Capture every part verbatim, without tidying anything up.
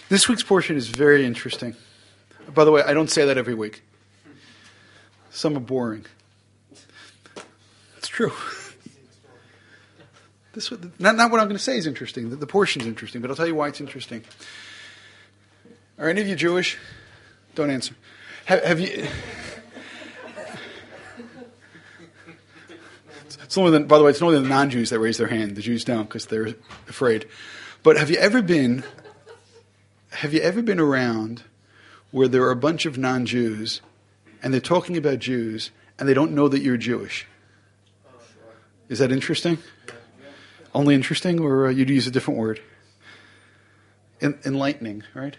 This week's portion is very interesting. By the way, I don't say that every week. Some are boring. It's true. This not not what I'm going to say is interesting. The, the portion's interesting, but I'll tell you why it's interesting. Are any of you Jewish? Don't answer. Have, have you? It's only the, by the way, it's only the non-Jews that raise their hand. The Jews don't because they're afraid. But have you ever been? Have you ever been around where there are a bunch of non-Jews and they're talking about Jews and they don't know that you're Jewish? Is that interesting? Only interesting, or uh, you'd use a different word? En- enlightening, right?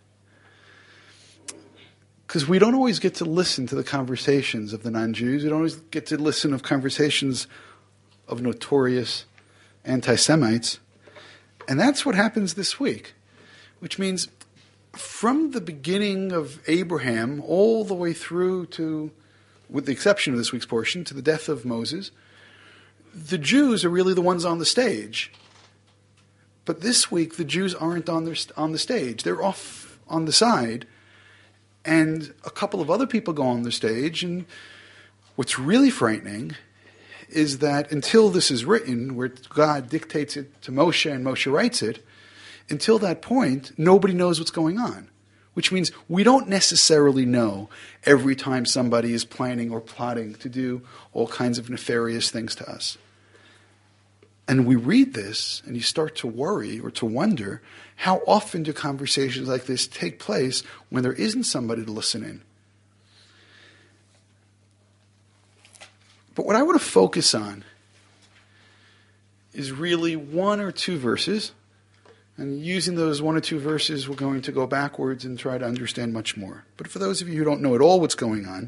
Because we don't always get to listen to the conversations of the non-Jews. We don't always get to listen to conversations of notorious anti-Semites. And that's what happens this week. Which means from the beginning of Abraham all the way through to, with the exception of this week's portion, to the death of Moses, the Jews are really the ones on the stage. But this week the Jews aren't on their, on the stage. They're off on the side. And a couple of other people go on the stage. And what's really frightening is that until this is written, where God dictates it to Moshe and Moshe writes it, until that point, nobody knows what's going on. Which means we don't necessarily know every time somebody is planning or plotting to do all kinds of nefarious things to us. And we read this, and you start to worry or to wonder, how often do conversations like this take place when there isn't somebody to listen in? But what I want to focus on is really one or two verses. And using those one or two verses, we're going to go backwards and try to understand much more. But for those of you who don't know at all what's going on,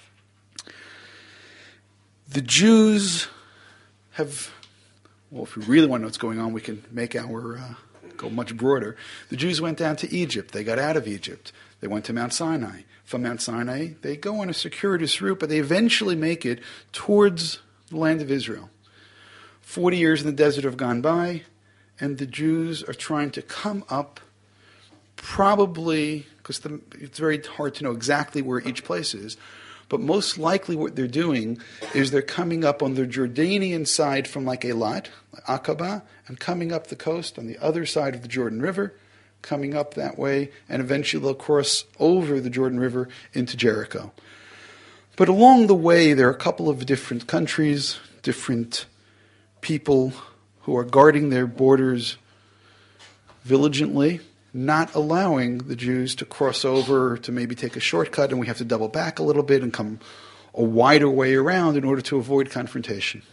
the Jews have, well, if we really want to know what's going on, we can make our, uh, go much broader. The Jews went down to Egypt. They got out of Egypt. They went to Mount Sinai. From Mount Sinai, they go on a circuitous route, but they eventually make it towards the land of Israel. Forty years in the desert have gone by. And the Jews are trying to come up, probably, because it's very hard to know exactly where each place is, but most likely what they're doing is they're coming up on the Jordanian side from like Eilat, like Aqaba, and coming up the coast on the other side of the Jordan River, coming up that way, and eventually they'll cross over the Jordan River into Jericho. But along the way, there are a couple of different countries, different people who are guarding their borders vigilantly, not allowing the Jews to cross over, to maybe take a shortcut, and we have to double back a little bit and come a wider way around in order to avoid confrontation.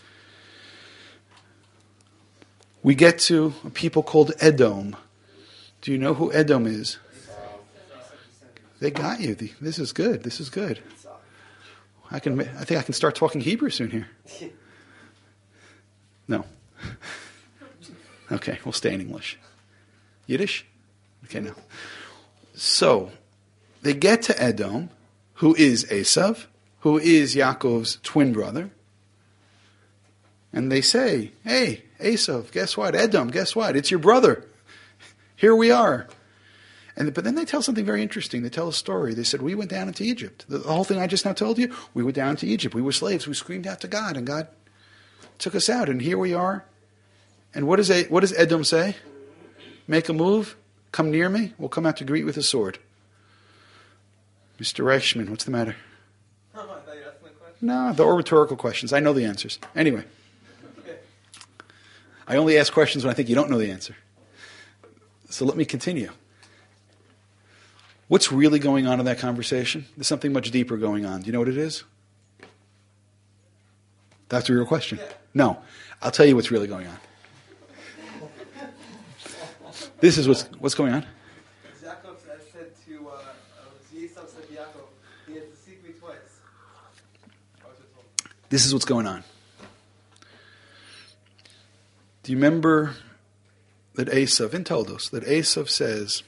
We get to a people called Edom. Do you know who Edom is? They got you. This is good. This is good. I can. I think I can start talking Hebrew soon here. No. Okay, we'll stay in English. Yiddish? Okay, no. So, they get to Edom, who is Esav, who is Yaakov's twin brother, and they say, hey, Esav, guess what? Edom, guess what? It's your brother. Here we are. And But then they tell something very interesting. They tell a story. They said, we went down into Egypt. The, the whole thing I just now told you, we went down to Egypt. We were slaves. We screamed out to God, and God took us out, and here we are. And what, is a, what does Edom say? Make a move, come near me, we'll come out to greet with a sword. Mister Reichman, what's the matter? Oh, I thought you asked my question. No, the rhetorical questions. I know the answers. Anyway. I only ask questions when I think you don't know the answer. So let me continue. What's really going on in that conversation? There's something much deeper going on. Do you know what it is? That's a real question. Yeah. No. I'll tell you what's really going on. This is what's what's going on. Jacob said to uh, Esau said to Yaakov, he has to seek me twice. This is what's going on. Do you remember that Esav, in Toldos, that Esav says,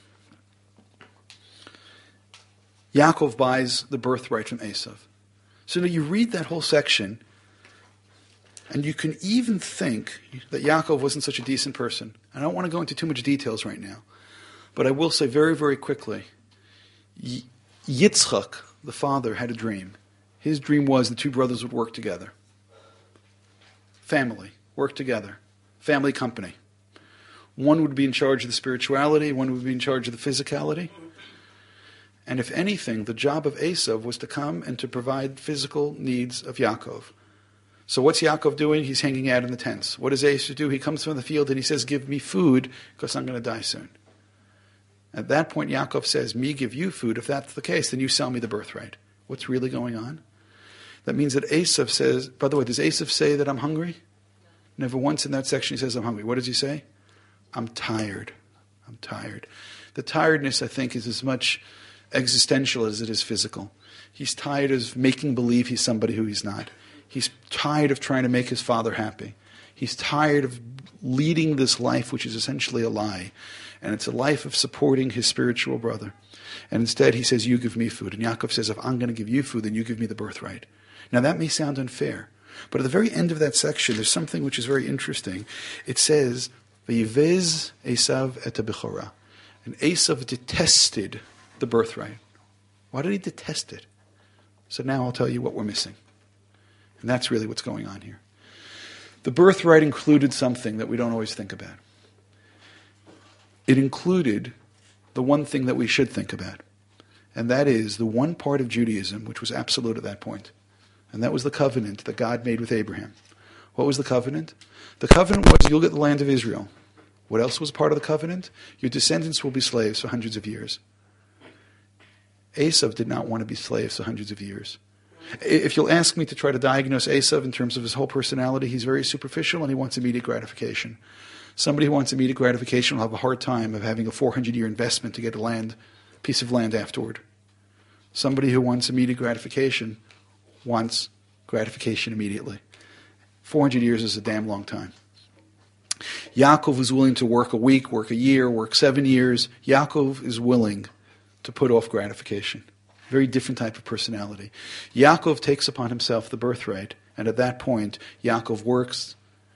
Yaakov buys the birthright from Esav. So now you read that whole section, and you can even think that Yaakov wasn't such a decent person. I don't want to go into too much details right now. But I will say very, very quickly, y- Yitzchak, the father, had a dream. His dream was the two brothers would work together. Family, work together. Family company. One would be in charge of the spirituality, one would be in charge of the physicality. And if anything, the job of Esav was to come and to provide physical needs of Yaakov. So what's Yaakov doing? He's hanging out in the tents. What does Esav do? He comes from the field and he says, give me food because I'm going to die soon. At that point, Yaakov says, me give you food. If that's the case, then you sell me the birthright. What's really going on? That means that Esav says, by the way, does Esav say that I'm hungry? Never once in that section he says I'm hungry. What does he say? I'm tired. I'm tired. The tiredness, I think, is as much existential as it is physical. He's tired of making believe he's somebody who he's not. He's tired of trying to make his father happy. He's tired of leading this life, which is essentially a lie. And it's a life of supporting his spiritual brother. And instead he says, you give me food. And Yaakov says, if I'm going to give you food, then you give me the birthright. Now that may sound unfair. But at the very end of that section, there's something which is very interesting. It says, Vayivez Esav et ha-bechorah. And Esav detested the birthright. Why did he detest it? So now I'll tell you what we're missing. And that's really what's going on here. The birthright included something that we don't always think about. It included the one thing that we should think about. And that is the one part of Judaism which was absolute at that point. And that was the covenant that God made with Abraham. What was the covenant? The covenant was you'll get the land of Israel. What else was part of the covenant? Your descendants will be slaves for hundreds of years. Esav did not want to be slaves for hundreds of years. If you'll ask me to try to diagnose Esav in terms of his whole personality, he's very superficial and he wants immediate gratification. Somebody who wants immediate gratification will have a hard time of having a four hundred year investment to get a land, piece of land afterward. Somebody who wants immediate gratification wants gratification immediately. four hundred years is a damn long time. Yaakov is willing to work a week, work a year, work seven years. Yaakov is willing to put off gratification. Very different type of personality. Yaakov takes upon himself the birthright, and at that point, Yaakov works.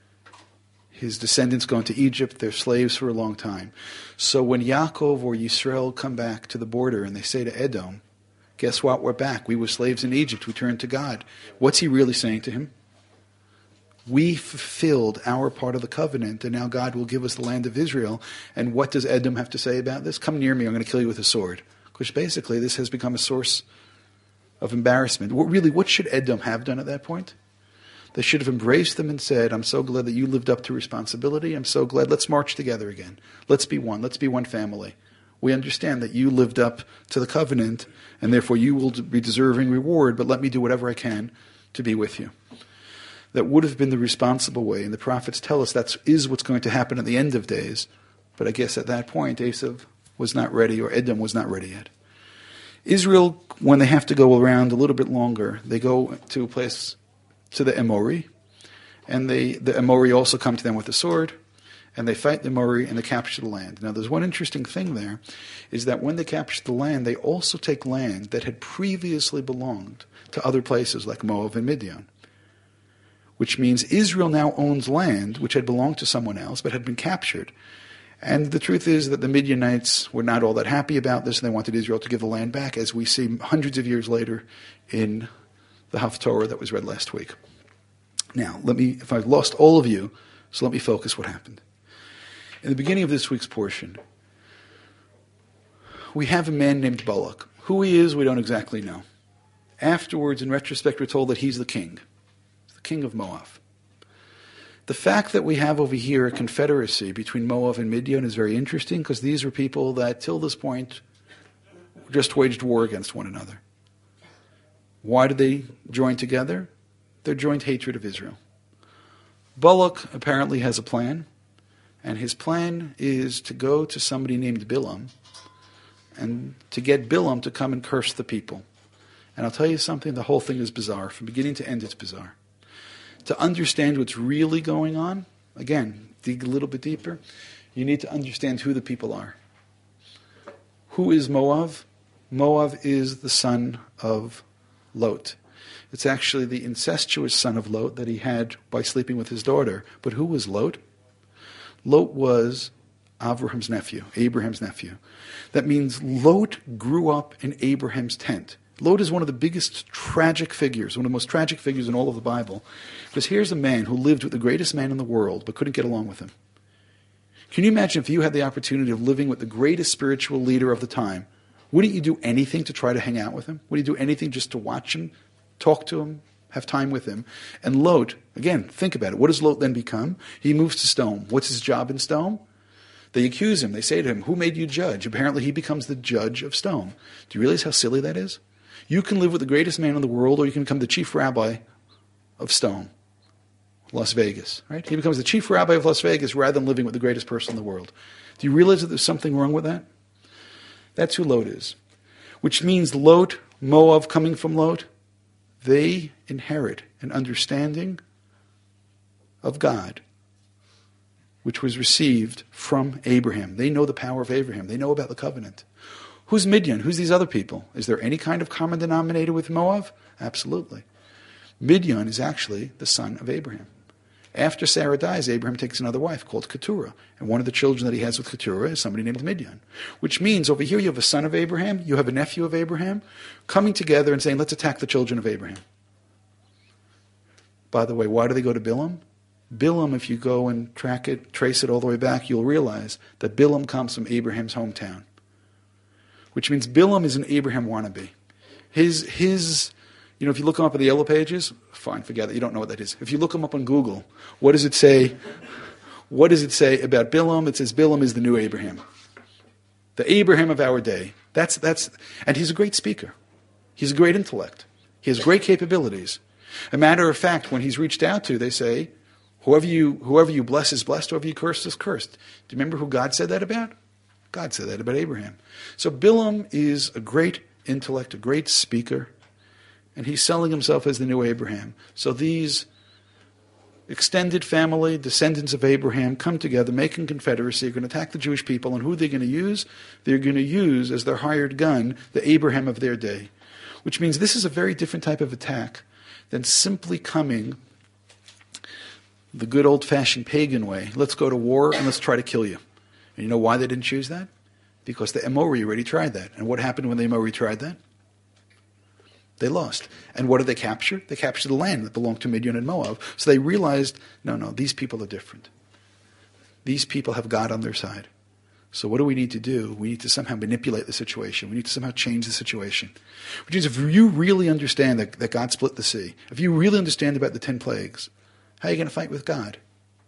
His descendants go into Egypt. They're slaves for a long time. So when Yaakov or Yisrael come back to the border and they say to Edom, guess what? We're back. We were slaves in Egypt. We turned to God. What's he really saying to him? We fulfilled our part of the covenant, and now God will give us the land of Israel. And what does Edom have to say about this? Come near me, I'm going to kill you with a sword. Which basically, this has become a source of embarrassment. What, really, what should Edom have done at that point? They should have embraced them and said, I'm so glad that you lived up to responsibility. I'm so glad. Let's march together again. Let's be one. Let's be one family. We understand that you lived up to the covenant, and therefore you will be deserving reward, but let me do whatever I can to be with you. That would have been the responsible way, and the prophets tell us that is what's going to happen at the end of days. But I guess at that point, Esav was not ready, or Edom was not ready yet. Israel, when they have to go around a little bit longer, they go to a place, to the Amori, and they, the Amori also come to them with a sword, and they fight the Amori and they capture the land. Now there's one interesting thing there, is that when they capture the land, they also take land that had previously belonged to other places like Moab and Midian. Which means Israel now owns land which had belonged to someone else but had been captured. And the truth is that the Midianites were not all that happy about this, and they wanted Israel to give the land back, as we see hundreds of years later in the Haftorah that was read last week. Now, let me, if I've lost all of you, so let me focus what happened. In the beginning of this week's portion, we have a man named Balak. Who he is, we don't exactly know. Afterwards, in retrospect, we're told that he's the king. King of Moab. The fact that we have over here a confederacy between Moab and Midian is very interesting, because these were people that till this point just waged war against one another. Why did they join together? Their joint hatred of Israel. Balak apparently has a plan, and his plan is to go to somebody named Bilam and to get Bilam to come and curse the people. And I'll tell you something, the whole thing is bizarre. From beginning to end, it's bizarre. To understand what's really going on, again, dig a little bit deeper, you need to understand who the people are. Who is Moab? Moab is the son of Lot. It's actually the incestuous son of Lot that he had by sleeping with his daughter. But who was Lot? Lot was Avraham's nephew, Abraham's nephew. That means Lot grew up in Abraham's tent. Lot is one of the biggest tragic figures, one of the most tragic figures in all of the Bible. Because here's a man who lived with the greatest man in the world, but couldn't get along with him. Can you imagine if you had the opportunity of living with the greatest spiritual leader of the time? Wouldn't you do anything to try to hang out with him? Would you do anything just to watch him, talk to him, have time with him? And Lot, again, think about it. What does Lot then become? He moves to Sodom. What's his job in Sodom? They accuse him. They say to him, who made you judge? Apparently he becomes the judge of Sodom. Do you realize how silly that is? You can live with the greatest man in the world, or you can become the chief rabbi of Sodom, Las Vegas. Right? He becomes the chief rabbi of Las Vegas rather than living with the greatest person in the world. Do you realize that there's something wrong with that? That's who Lot is. Which means Lot, Moab coming from Lot, they inherit an understanding of God, which was received from Abraham. They know the power of Abraham. They know about the covenant. Who's Midian? Who's these other people? Is there any kind of common denominator with Moab? Absolutely. Midian is actually the son of Abraham. After Sarah dies, Abraham takes another wife called Keturah. And one of the children that he has with Keturah is somebody named Midian. Which means over here you have a son of Abraham, you have a nephew of Abraham, coming together and saying, let's attack the children of Abraham. By the way, why do they go to Bilam? Bilam, if you go and track it, trace it all the way back, you'll realize that Bilam comes from Abraham's hometown. Which means Bilam is an Abraham wannabe. His, his, you know, if you look him up in the yellow pages, fine, forget it, you don't know what that is. If you look him up on Google, what does it say? What does it say about Bilam? It says Bilam is the new Abraham. The Abraham of our day. That's, that's, and he's a great speaker. He's a great intellect. He has great capabilities. A matter of fact, when he's reached out to, they say, whoever you, whoever you bless is blessed, whoever you curse is cursed. Do you remember who God said that about? God said that about Abraham. So Bilam is a great intellect, a great speaker, and he's selling himself as the new Abraham. So these extended family, descendants of Abraham, come together, making confederacy, are going to attack the Jewish people, and who are they going to use? They're going to use as their hired gun the Abraham of their day, which means this is a very different type of attack than simply coming the good old-fashioned pagan way. Let's go to war and let's try to kill you. And you know why they didn't choose that? Because the Amori already tried that. And what happened when the Amori tried that? They lost. And what did they capture? They captured the land that belonged to Midian and Moab. So they realized, no, no, these people are different. These people have God on their side. So what do we need to do? We need to somehow manipulate the situation. We need to somehow change the situation. Which means if you really understand that, that God split the sea, if you really understand about the ten plagues, how are you going to fight with God?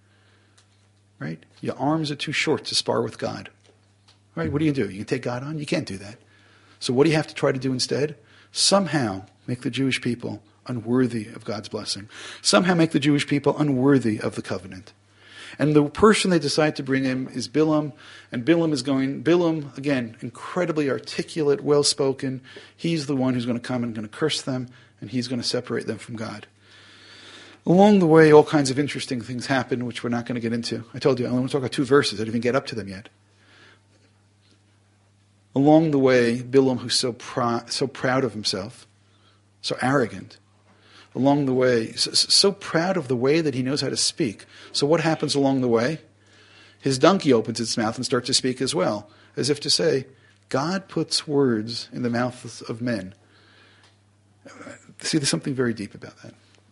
Right? Your arms are too short to spar with God. Right? What do you do? You can take God on? You can't do that. So what do you have to try to do instead? Somehow make the Jewish people unworthy of God's blessing. Somehow make the Jewish people unworthy of the covenant. And the person they decide to bring in is Bilam. And Bilam is going, Bilam, again, incredibly articulate, well-spoken. He's the one who's going to come and going to curse them, and he's going to separate them from God. Along the way, all kinds of interesting things happen, which we're not going to get into. I told you, I want to talk about two verses. I didn't even get up to them yet. Along the way, Bilam, who's so, pr- so proud of himself, so arrogant, along the way, so, so proud of the way that he knows how to speak. So what happens along the way? His donkey opens its mouth and starts to speak as well, as if to say, God puts words in the mouths of men. See, there's something very deep about that.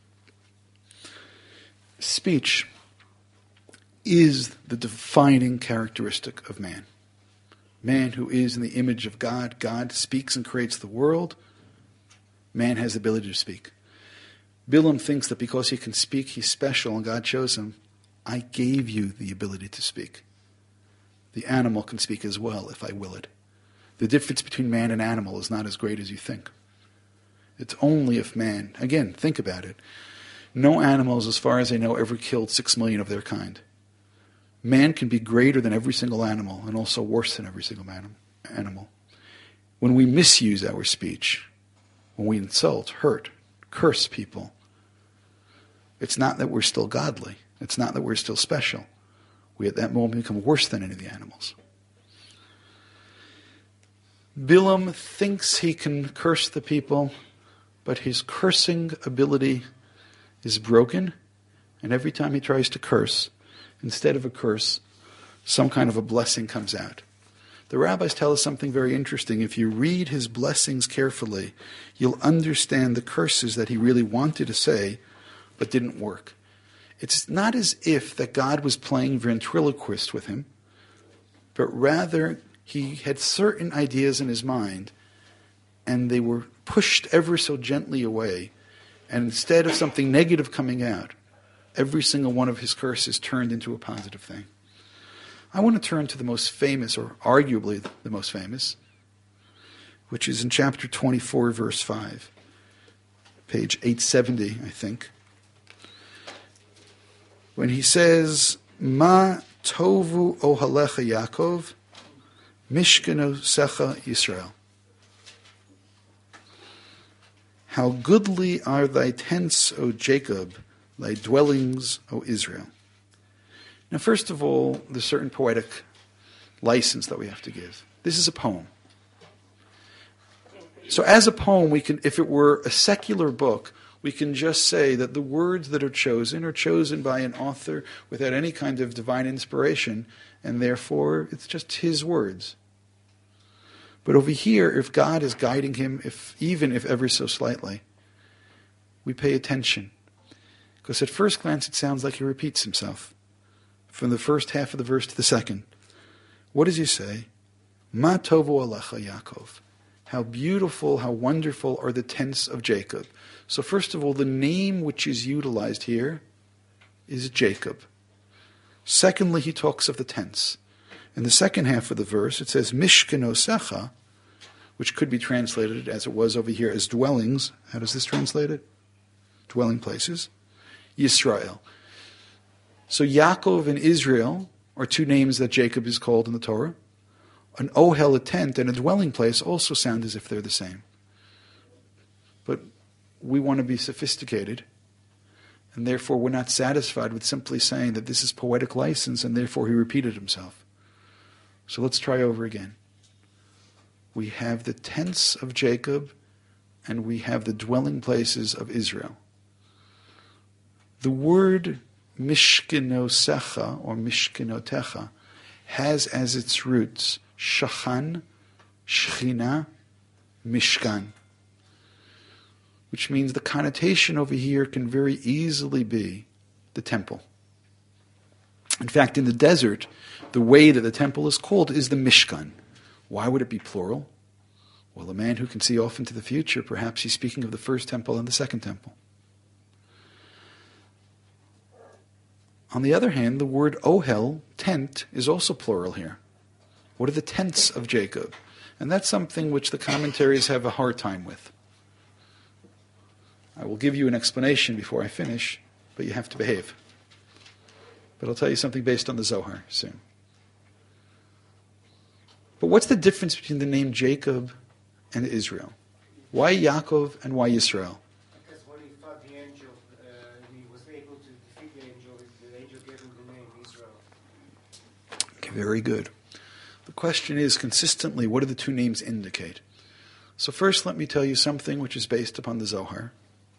Speech is the defining characteristic of man. Man who is in the image of God. God speaks and creates the world. Man has the ability to speak. Bilam thinks that because he can speak, he's special, and God shows him, I gave you the ability to speak. The animal can speak as well if I will it. The difference between man and animal is not as great as you think. It's only if man, again, think about it. No animals, as far as I know, ever killed six million of their kind. Man can be greater than every single animal and also worse than every single man, animal. When we misuse our speech, when we insult, hurt, curse people, it's not that we're still godly. It's not that we're still special. We at that moment become worse than any of the animals. Bilam thinks he can curse the people, but his cursing ability is broken, and every time he tries to curse, instead of a curse, some kind of a blessing comes out. The rabbis tell us something very interesting. If you read his blessings carefully, you'll understand the curses that he really wanted to say, but didn't work. It's not as if that God was playing ventriloquist with him, but rather he had certain ideas in his mind, and they were pushed ever so gently away. And instead of something negative coming out, every single one of his curses turned into a positive thing. I want to turn to the most famous, or arguably the most famous, which is in chapter twenty-four, verse five, page eight seventy, I think, when he says, "Ma tovu ohalecha Yaakov, mishkeno secha Yisrael." How goodly are thy tents, O Jacob, thy dwellings, O Israel. Now, first of all, there's certain poetic license that we have to give. This is a poem. So as a poem, we can, if it were a secular book, we can just say that the words that are chosen are chosen by an author without any kind of divine inspiration, and therefore it's just his words. But over here, if God is guiding him, if even if ever so slightly, we pay attention. Because at first glance it sounds like he repeats himself. From the first half of the verse to the second. What does he say? Ma tovu alecha Yaakov. How beautiful, how wonderful are the tents of Jacob. So first of all, the name which is utilized here is Jacob. Secondly, he talks of the tents. In the second half of the verse, it says Mishkeno secha, which could be translated as it was over here as dwellings. How does this translate it? Dwelling places. Yisrael. So Yaakov and Israel are two names that Jacob is called in the Torah. An ohel, a tent, and a dwelling place also sound as if they're the same. But we want to be sophisticated, and therefore we're not satisfied with simply saying that this is poetic license, and therefore he repeated himself. So let's try over again. We have the tents of Jacob, and we have the dwelling places of Israel. The word Mishkenosecha or Mishkenotecha has as its roots Shachan, Shechina, Mishkan, which means the connotation over here can very easily be the temple. In fact, in the desert, the way that the temple is called is the Mishkan. Why would it be plural? Well, a man who can see off into the future, perhaps he's speaking of the first temple and the second temple. On the other hand, the word ohel, tent, is also plural here. What are the tents of Jacob? And that's something which the commentaries have a hard time with. I will give you an explanation before I finish, but you have to behave. But I'll tell you something based on the Zohar soon. But what's the difference between the name Jacob and Israel? Why Yaakov and why Yisrael? Because when he fought the angel, uh, he was able to defeat the angel. The angel gave him the name Israel. Okay, very good. The question is, consistently, what do the two names indicate? So first, let me tell you something which is based upon the Zohar.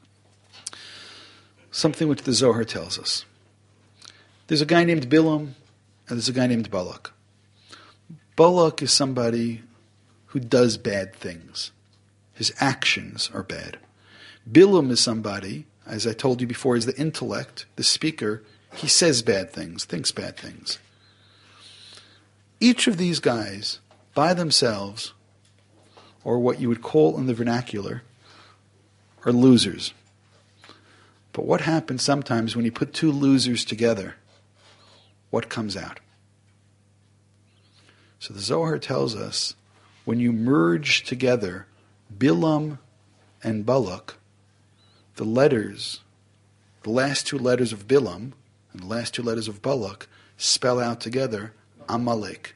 Something which the Zohar tells us. There's a guy named Bilam, and there's a guy named Balak. Balak is somebody who does bad things. His actions are bad. Bilam is somebody, as I told you before, is the intellect, the speaker. He says bad things, thinks bad things. Each of these guys, by themselves, or what you would call in the vernacular, are losers. But what happens sometimes when you put two losers together? What comes out? So the Zohar tells us, when you merge together Bilam and Balak, the letters, the last two letters of Bilam and the last two letters of Balak spell out together Amalek.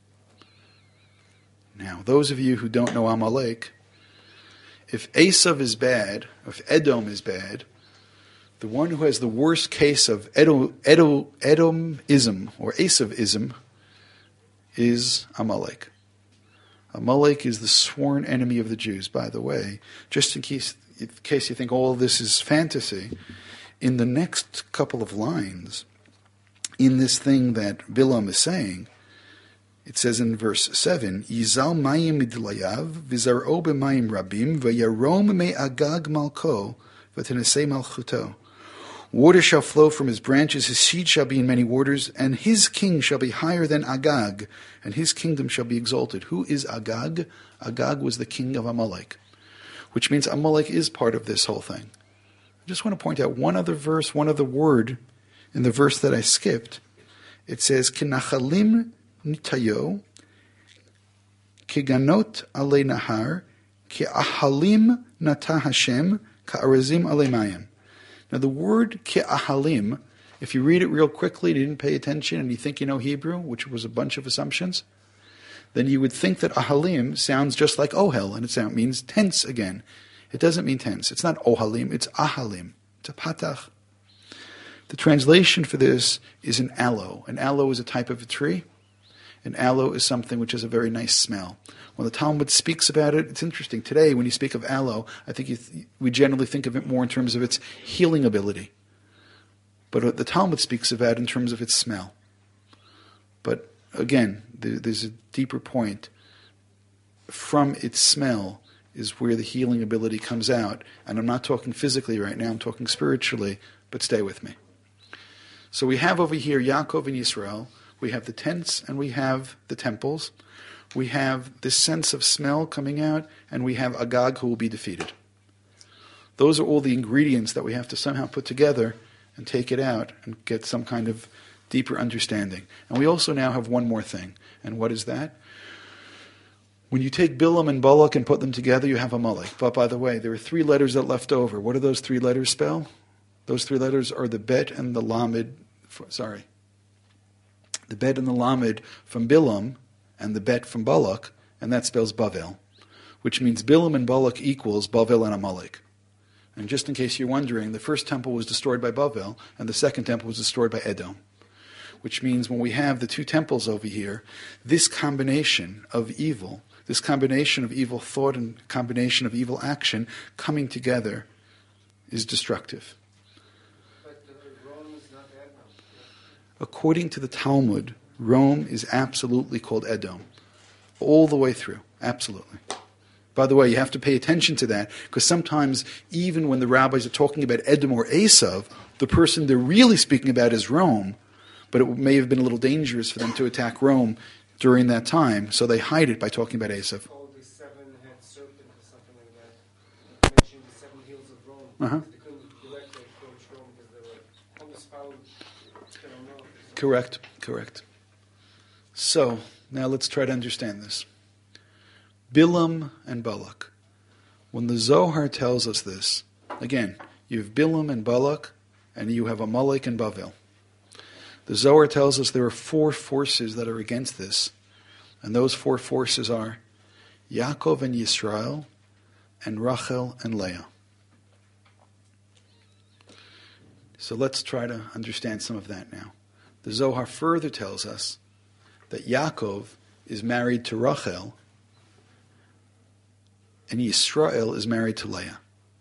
Now, those of you who don't know Amalek, if Esav is bad, if Edom is bad, the one who has the worst case of Edom, Edom, Edomism or Esavism is Amalek. Amalek is the sworn enemy of the Jews, by the way. Just in case, in case you think all of this is fantasy, in the next couple of lines, in this thing that Bilam is saying. It says in verse seven, Yizal mayim midlayav, vizar'o b'mayim rabim, v'yarom me agag malko, v'tenesei malchuto. Water shall flow from his branches, his seed shall be in many waters, and his king shall be higher than Agag, and his kingdom shall be exalted. Who is Agag? Agag was the king of Amalek, which means Amalek is part of this whole thing. I just want to point out one other verse, one other word in the verse that I skipped. It says, Kinachalim nitayo, kiganot ale nahar, ki ahalim nata Hashem, ka'arazim ale mayim. Now the word ke'ahalim, if you read it real quickly and you didn't pay attention and you think you know Hebrew, which was a bunch of assumptions, then you would think that ahalim sounds just like ohel, and it sound, means tense again. It doesn't mean tense. It's not ohalim, it's ahalim. It's a patach. The translation for this is an aloe. An aloe is a type of a tree. An aloe is something which has a very nice smell. When the Talmud speaks about it, it's interesting. Today, when you speak of aloe, I think you th- we generally think of it more in terms of its healing ability. But the Talmud speaks of it in terms of its smell. But again, there, there's a deeper point. From its smell is where the healing ability comes out. And I'm not talking physically right now, I'm talking spiritually, but stay with me. So we have over here Yaakov and Yisrael. We have the tents and we have the temples. We have this sense of smell coming out, and we have Agag who will be defeated. Those are all the ingredients that we have to somehow put together and take it out and get some kind of deeper understanding. And we also now have one more thing. And what is that? When you take Bilam and Balak and put them together, you have Amalek. But by the way, there are three letters that left over. What do those three letters spell? Those three letters are the Bet and the Lamed. Sorry. The Bet and the Lamed from Bilam, and the Bet from Balak, and that spells Bavel, which means Bilam and Balak equals Bavel and Amalek. And just in case you're wondering, the first temple was destroyed by Bavel, and the second temple was destroyed by Edom, which means when we have the two temples over here, this combination of evil, this combination of evil thought and combination of evil action coming together is destructive. But uh, Rome is not Edom. According to the Talmud, Rome is absolutely called Edom. All the way through. Absolutely. By the way, you have to pay attention to that, because sometimes, even when the rabbis are talking about Edom or Esav, the person they're really speaking about is Rome, but it may have been a little dangerous for them to attack Rome during that time, so they hide it by talking about Esav. Called the seven-head serpent or something like that. Mentioning the seven hills of Rome. Uh-huh. They couldn't directly approach Rome because they were almost found. Correct, correct. So, now let's try to understand this. Bilam and Balak. When the Zohar tells us this, again, you have Bilam and Balak, and you have Amalek and Bavel. The Zohar tells us there are four forces that are against this, and those four forces are Yaakov and Yisrael, and Rachel and Leah. So let's try to understand some of that now. The Zohar further tells us that Yaakov is married to Rachel and Yisrael is married to Leah.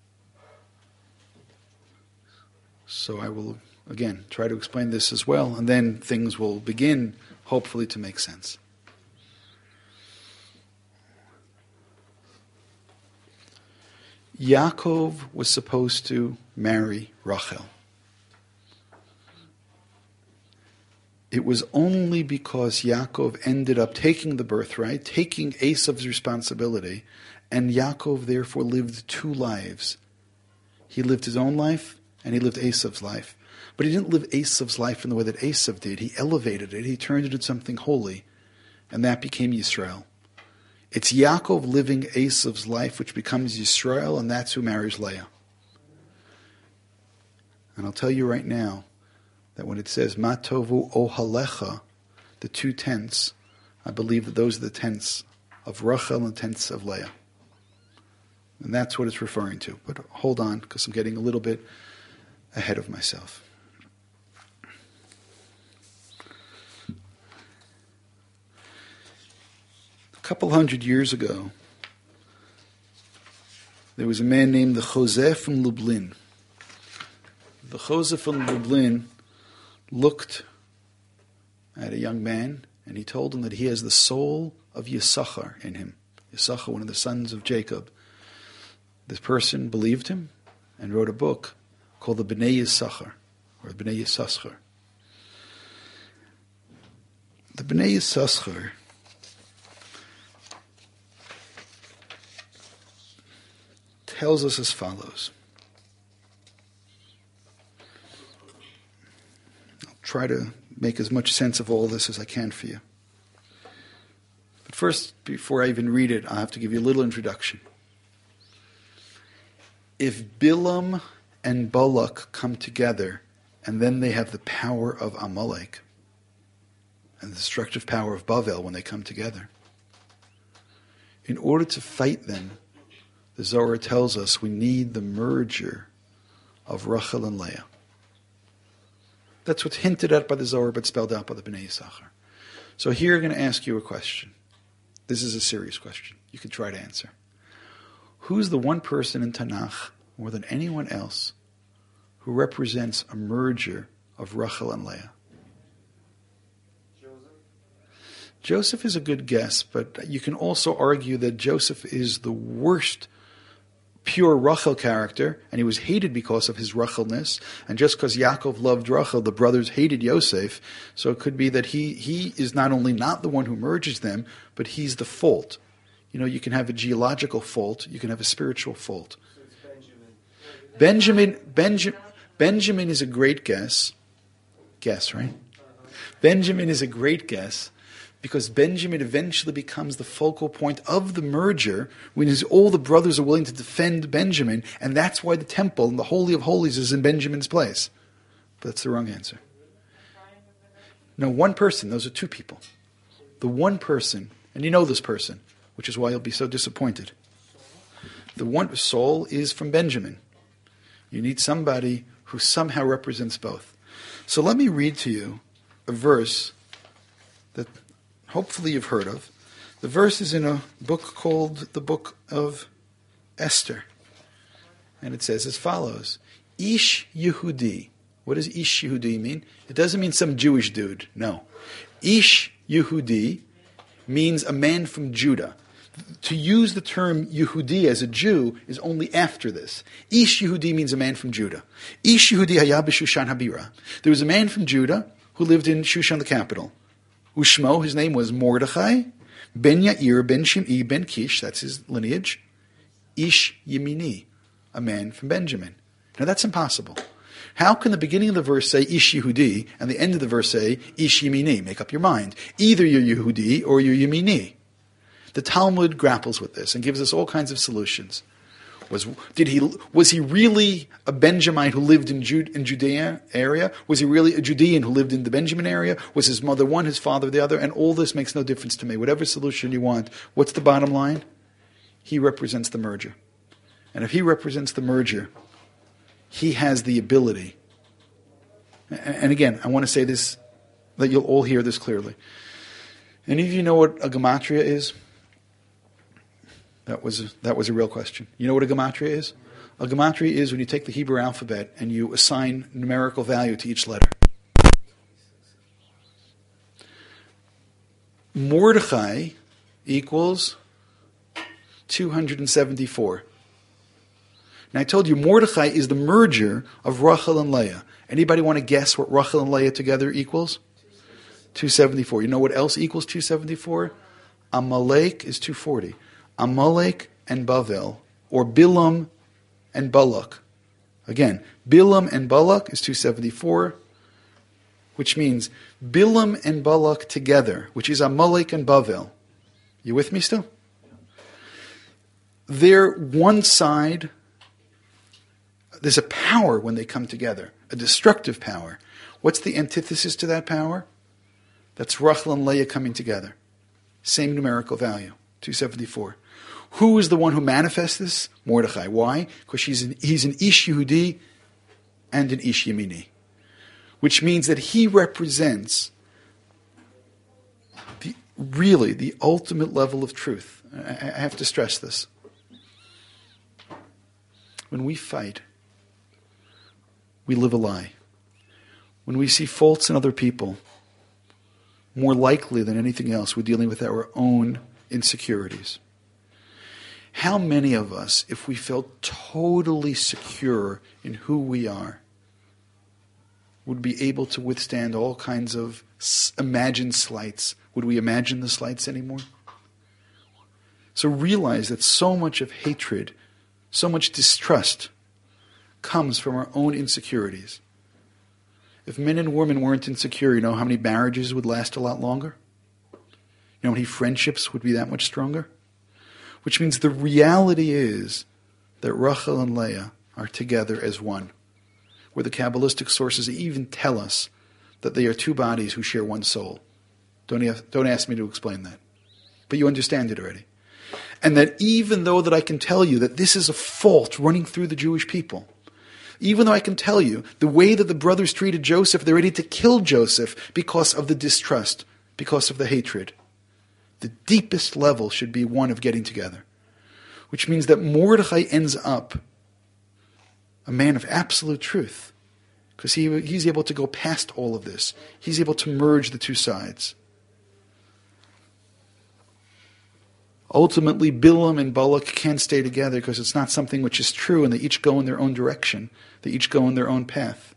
So I will, again, try to explain this as well, and then things will begin, hopefully, to make sense. Yaakov was supposed to marry Rachel. It was only because Yaakov ended up taking the birthright, taking Esav's responsibility, and Yaakov therefore lived two lives. He lived his own life, and he lived Esav's life. But he didn't live Esav's life in the way that Esav did. He elevated it. He turned it into something holy, and that became Yisrael. It's Yaakov living Esav's life, which becomes Yisrael, and that's who marries Leah. And I'll tell you right now, that when it says Matovu Ohalecha, the two tents, I believe that those are the tents of Rachel and the tents of Leah. And that's what it's referring to. But hold on, because I'm getting a little bit ahead of myself. A couple hundred years ago, there was a man named the Joseph from Lublin. The Joseph from Lublin looked had a young man, and he told him that he has the soul of Yisachar in him. Yisachar, one of the sons of Jacob. This person believed him and wrote a book called the Bnei Yisachar, or Bnei Yisachar. The Bnei Yisachar tells us as follows. I'll try to make as much sense of all this as I can for you. But first, before I even read it, I'll have to give you a little introduction. If Bilam and Balak come together, and then they have the power of Amalek, and the destructive power of Bavel when they come together, in order to fight them, the Zohar tells us we need the merger of Rachel and Leah. That's what's hinted at by the Zohar, but spelled out by the Bnei Yisachar. So here I'm going to ask you a question. This is a serious question. You can try to answer. Who's the one person in Tanakh, more than anyone else, who represents a merger of Rachel and Leah? Joseph? Joseph is a good guess, but you can also argue that Joseph is the worst pure Rachel character, and he was hated because of his Rachelness. And just because Yaakov loved Rachel, the brothers hated Yosef. So it could be that he he is not only not the one who merges them, but he's the fault. You know, you can have a geological fault, you can have a spiritual fault. So it's Benjamin. Benjamin, Benjamin, Benjamin is a great guess. Guess, right? Benjamin is a great guess, because Benjamin eventually becomes the focal point of the merger when his, all the brothers are willing to defend Benjamin, and that's why the temple and the Holy of Holies is in Benjamin's place. But that's the wrong answer. No, one person. Those are two people. The one person, and you know this person, which is why you'll be so disappointed. The one, Saul is from Benjamin. You need somebody who somehow represents both. So let me read to you a verse that hopefully you've heard of. The verse is in a book called the Book of Esther. And it says as follows. Ish Yehudi. What does Ish Yehudi mean? It doesn't mean some Jewish dude. No. Ish Yehudi means a man from Judah. To use the term Yehudi as a Jew is only after this. Ish Yehudi means a man from Judah. Ish Yehudi haya b'Shushan habira. There was a man from Judah who lived in Shushan, the capital. Ushmo, his name was Mordechai, ben Yair, ben Shim'i, ben Kish, that's his lineage, Ish Yemini, a man from Benjamin. Now that's impossible. How can the beginning of the verse say Ish Yehudi and the end of the verse say Ish Yemini? Make up your mind. Either you're Yehudi or you're Yemini. The Talmud grapples with this and gives us all kinds of solutions. Was did he was he really a Benjamite who lived in Jude, in Judea area? Was he really a Judean who lived in the Benjamin area? Was his mother one, his father the other? And all this makes no difference to me. Whatever solution you want, what's the bottom line? He represents the merger. And if he represents the merger, he has the ability. And again, I want to say this, that you'll all hear this clearly. Any of you know what a gematria is? That was, that was a real question. You know what a gematria is? A gematria is when you take the Hebrew alphabet and you assign numerical value to each letter. Mordechai equals two hundred seventy-four. Now I told you Mordechai is the merger of Rachel and Leah. Anybody want to guess what Rachel and Leah together equals? two seventy-four. You know what else equals two seventy-four? Amalek is two forty. Amalek and Bavel, or Bilam and Balak. Again, Bilam and Balak is two seventy-four, which means Bilam and Balak together, which is Amalek and Bavel. You with me still? They're one side. There's a power when they come together, a destructive power. What's the antithesis to that power? That's Rachel and Leah coming together. Same numerical value, two seventy-four. Who is the one who manifests this? Mordechai. Why? Because he's an, he's an Ish Yehudi and an Ish Yemini. Which means that he represents the really the ultimate level of truth. I, I have to stress this. When we fight, we live a lie. When we see faults in other people, more likely than anything else, we're dealing with our own insecurities. How many of us, if we felt totally secure in who we are, would be able to withstand all kinds of imagined slights? Would we imagine the slights anymore? So realize that so much of hatred, so much distrust comes from our own insecurities. If men and women weren't insecure, you know how many marriages would last a lot longer? You know how many friendships would be that much stronger? Which means the reality is that Rachel and Leah are together as one. Where the Kabbalistic sources even tell us that they are two bodies who share one soul. Don't, have, don't ask me to explain that. But you understand it already. And that even though that I can tell you that this is a fault running through the Jewish people, even though I can tell you the way that the brothers treated Joseph, they're ready to kill Joseph because of the distrust, because of the hatred. The deepest level should be one of getting together. Which means that Mordechai ends up a man of absolute truth. Because he, he's able to go past all of this. He's able to merge the two sides. Ultimately, Bilam and Balak can't stay together because it's not something which is true, and they each go in their own direction. They each go in their own path.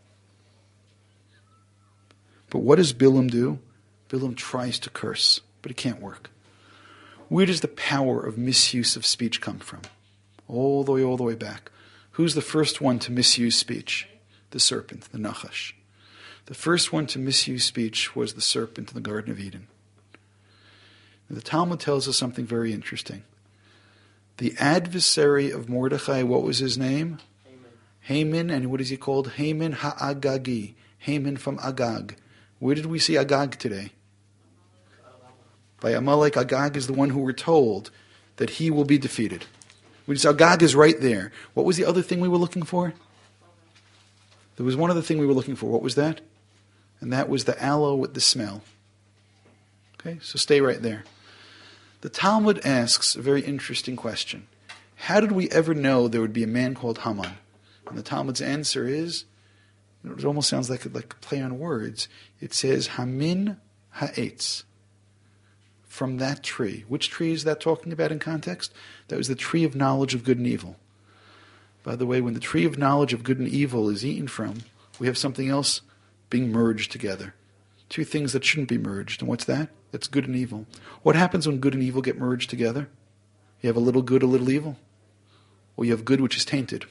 But what does Bilam do? Bilam tries to curse, but it can't work. Where does the power of misuse of speech come from? All the way, all the way back. Who's the first one to misuse speech? The serpent, the Nachash. The first one to misuse speech was the serpent in the Garden of Eden. The Talmud tells us something very interesting. The adversary of Mordechai, what was his name? Haman. Haman, and what is he called? Haman ha-Agagi. Haman from Agag. Where did we see Agag today? By Amalek, Agag is the one who we're told that he will be defeated. Which Agag is right there. What was the other thing we were looking for? There was one other thing we were looking for. What was that? And that was the aloe with the smell. Okay, so stay right there. The Talmud asks a very interesting question. How did we ever know there would be a man called Haman? And the Talmud's answer is, it almost sounds like a, like a play on words. It says, Hamin ha'etz. From that tree. Which tree is that talking about in context? That was the tree of knowledge of good and evil. By the way, when the tree of knowledge of good and evil is eaten from, we have something else being merged together. Two things that shouldn't be merged. And what's that? That's good and evil. What happens when good and evil get merged together? You have a little good, a little evil. Or you have good which is tainted.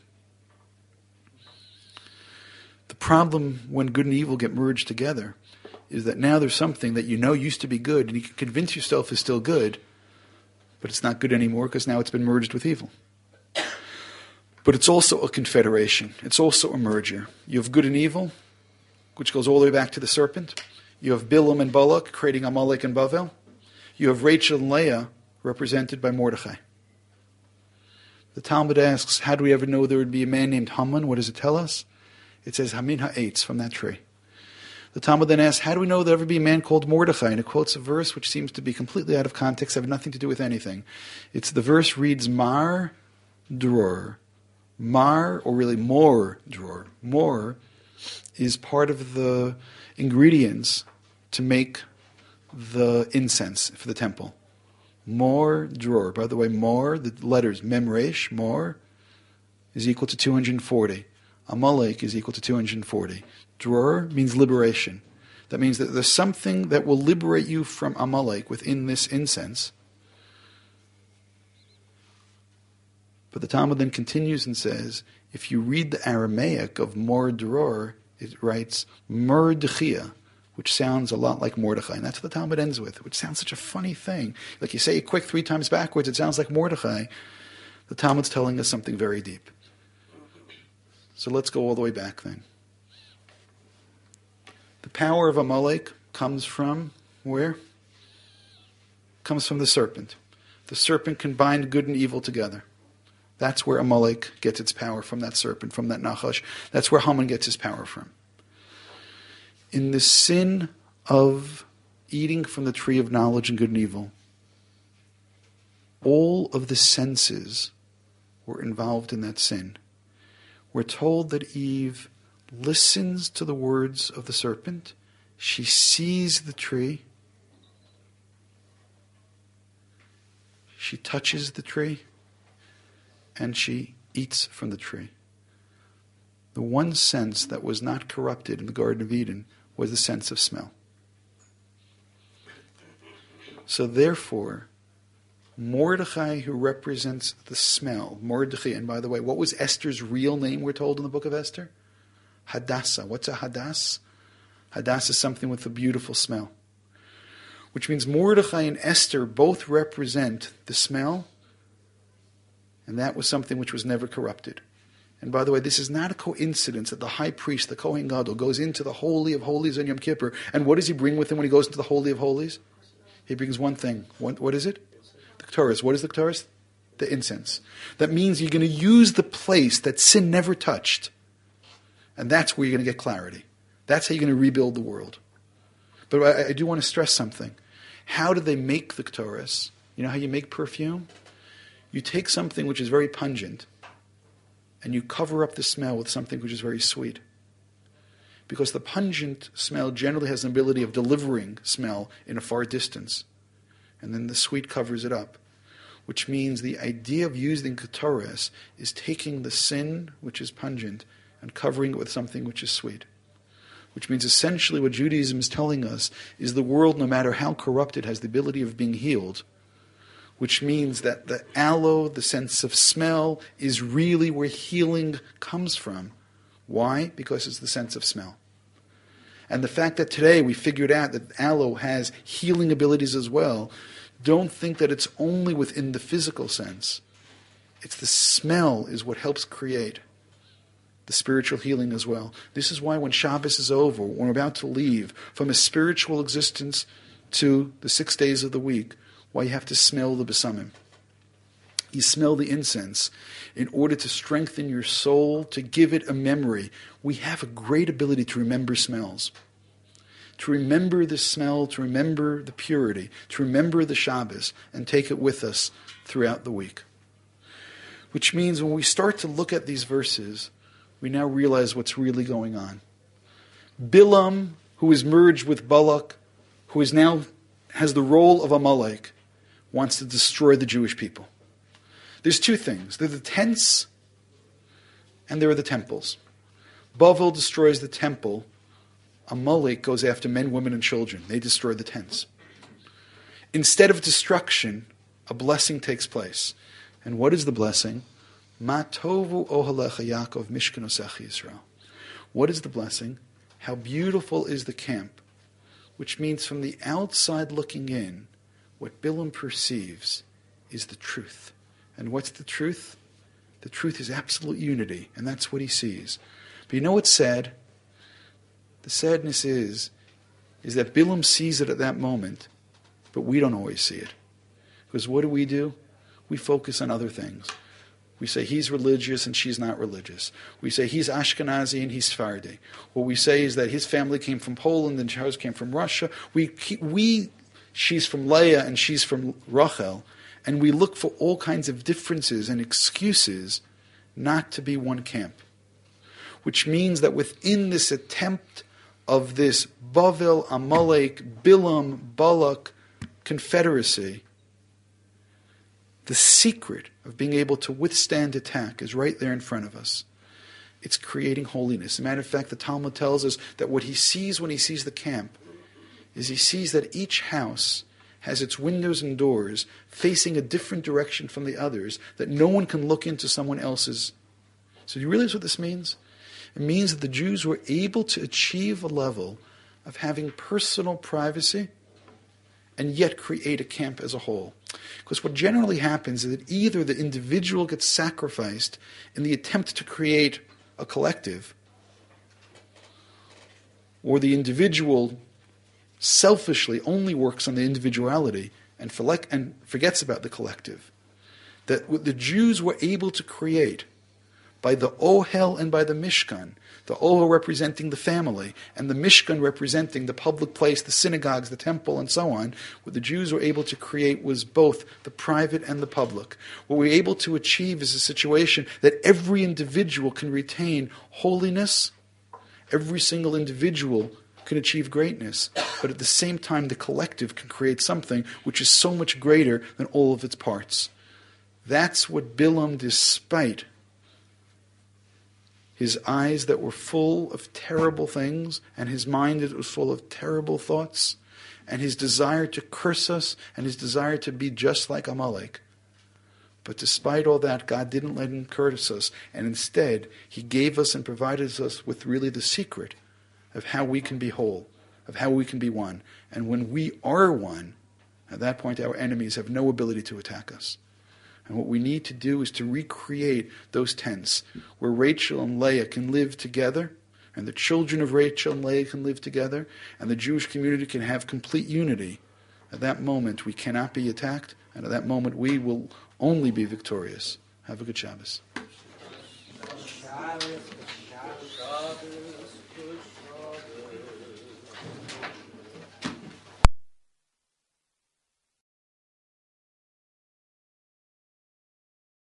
The problem when good and evil get merged together is that now there's something that you know used to be good, and you can convince yourself is still good, but it's not good anymore because now it's been merged with evil. But it's also a confederation. It's also a merger. You have good and evil, which goes all the way back to the serpent. You have Bilam and Balak creating Amalek and Bavel. You have Rachel and Leah represented by Mordechai. The Talmud asks, how do we ever know there would be a man named Haman? What does it tell us? It says, Hamin ha'etz, from that tree. The Talmud then asks, how do we know there ever be a man called Mordechai? And it quotes a verse which seems to be completely out of context, have nothing to do with anything. It's the verse reads, Mar Dror. Mar, or really Mor Dror. Mor is part of the ingredients to make the incense for the temple. Mor Dror. By the way, Mor, the letters Memresh, Mor, is equal to two hundred forty. Amalek is equal to two hundred forty. Dror means liberation. That means that there's something that will liberate you from Amalek within this incense. But the Talmud then continues and says, if you read the Aramaic of Mor Dror, it writes Mordechia, which sounds a lot like Mordechai. And that's what the Talmud ends with, which sounds such a funny thing. Like you say it quick three times backwards, it sounds like Mordechai. The Talmud's telling us something very deep. So let's go all the way back then. The power of Amalek comes from where? Comes from the serpent. The serpent combined good and evil together. That's where Amalek gets its power, from that serpent, from that Nachash. That's where Haman gets his power from. In the sin of eating from the tree of knowledge and good and evil, all of the senses were involved in that sin. We're told that Eve listens to the words of the serpent. She sees the tree. she touches the tree, and she eats from the tree. The one sense that was not corrupted in the Garden of Eden was the sense of smell. So therefore, Mordechai, who represents the smell, Mordechai, and by the way, what was Esther's real name, we're told in the book of Esther? Hadassah. What's a Hadass? Hadass is something with a beautiful smell. Which means Mordechai and Esther both represent the smell, and that was something which was never corrupted. And by the way, this is not a coincidence that the high priest, the Kohen Gadol, goes into the Holy of Holies on Yom Kippur, and what does he bring with him when he goes into the Holy of Holies? He brings one thing. What, what is it? The Ketores. What is the Ketores? The incense. That means you're going to use the place that sin never touched, and that's where you're going to get clarity. That's how you're going to rebuild the world. But I, I do want to stress something. How do they make the Ketores? You know how you make perfume? You take something which is very pungent, and you cover up the smell with something which is very sweet. Because the pungent smell generally has an ability of delivering smell in a far distance. And then the sweet covers it up. Which means the idea of using Ketores is taking the sin, which is pungent, and covering it with something which is sweet. Which means essentially what Judaism is telling us is the world, no matter how corrupted, has the ability of being healed. Which means that the aloe, the sense of smell, is really where healing comes from. Why? Because it's the sense of smell. And the fact that today we figured out that aloe has healing abilities as well, don't think that it's only within the physical sense. It's the smell is what helps create the spiritual healing as well. This is why when Shabbos is over, when we're about to leave from a spiritual existence to the six days of the week, why you have to smell the besamim. You smell the incense in order to strengthen your soul, to give it a memory. We have a great ability to remember smells. To remember the smell, to remember the purity, to remember the Shabbos, and take it with us throughout the week. Which means when we start to look at these verses, we now realize what's really going on. Bilam, who is merged with Balak, who is now has the role of Amalek, wants to destroy the Jewish people. There's two things. There are the tents and there are the temples. Bavel destroys the temple. Amalek goes after men, women, and children. They destroy the tents. Instead of destruction, a blessing takes place. And what is the blessing? Ma tovu ohalecha Yaakov mishkan osecha Yisrael. What is the blessing? How beautiful is the camp. Which means from the outside looking in, what Bilam perceives is the truth. And what's the truth? The truth is absolute unity, and that's what he sees. But you know what's sad? The sadness is, is that Bilam sees it at that moment, but we don't always see it. Because what do we do? We focus on other things. We say he's religious and she's not religious. We say he's Ashkenazi and he's Sephardi. What we say is that his family came from Poland and hers came from Russia. We, we, she's from Leah and she's from Rachel. And we look for all kinds of differences and excuses not to be one camp. Which means that within this attempt of this Bavel, Amalek, Bilam, Balak confederacy, the secret of being able to withstand attack is right there in front of us. It's creating holiness. As a matter of fact, the Talmud tells us that what he sees when he sees the camp is he sees that each house has its windows and doors facing a different direction from the others, that no one can look into someone else's. So do you realize what this means? It means that the Jews were able to achieve a level of having personal privacy and yet create a camp as a whole. Because what generally happens is that either the individual gets sacrificed in the attempt to create a collective, or the individual selfishly only works on the individuality and forgets about the collective. That what the Jews were able to create by the Ohel and by the Mishkan, the Ohel representing the family, and the Mishkan representing the public place, the synagogues, the temple, and so on, what the Jews were able to create was both the private and the public. What we were able to achieve is a situation that every individual can retain holiness, every single individual can achieve greatness, but at the same time the collective can create something which is so much greater than all of its parts. That's what Bilam, despite his eyes that were full of terrible things, and his mind that was full of terrible thoughts, and his desire to curse us, and his desire to be just like Amalek. But despite all that, God didn't let him curse us, and instead, he gave us and provided us with really the secret of how we can be whole, of how we can be one. And when we are one, at that point our enemies have no ability to attack us. And what we need to do is to recreate those tents where Rachel and Leah can live together, and the children of Rachel and Leah can live together, and the Jewish community can have complete unity. At that moment we cannot be attacked, and at that moment we will only be victorious. Have a good Shabbos. Shabbos, Shabbos, Shabbos.